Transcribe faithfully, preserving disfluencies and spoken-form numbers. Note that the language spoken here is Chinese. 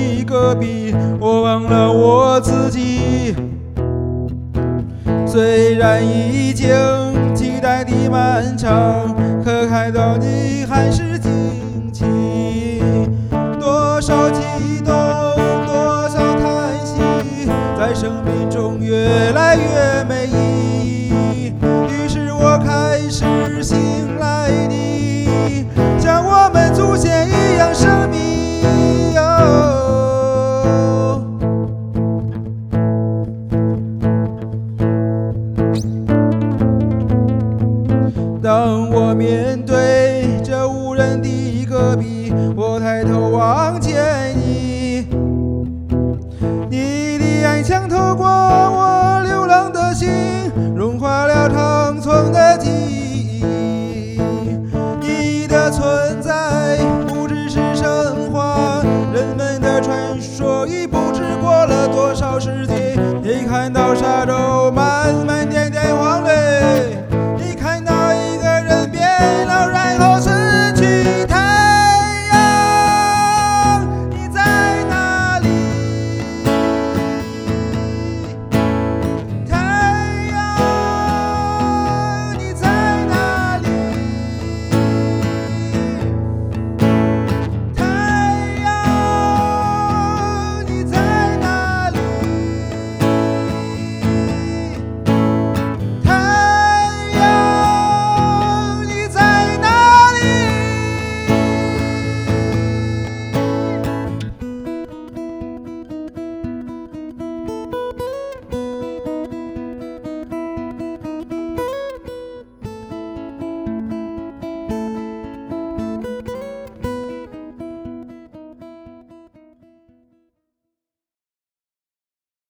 的戈壁，我忘了我自己。虽然已经期待的漫长，可看到你还是惊奇。多少激动，多少叹息，在生命中越来越没意义。于是我开始信赖你，像我们祖先一样神秘。哦，当我面对这无人的戈壁，我抬头望见你，你的爱像透过我流浪的心，融化了苍苍的记忆。你的存在不只是神话，人们的传说已不知过了多少世纪。你看到沙洲慢慢颠